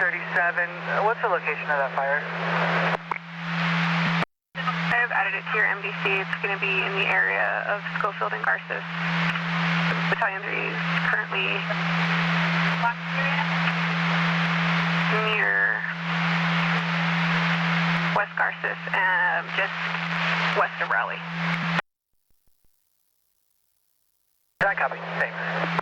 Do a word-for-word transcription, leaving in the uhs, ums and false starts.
thirty-seven. Uh, what's the location of that fire? I've added it to your M D C. It's going to be in the area of Schofield and Garces. Battalion three is currently near West Garces, um, just west of Raleigh. That copy. Thanks.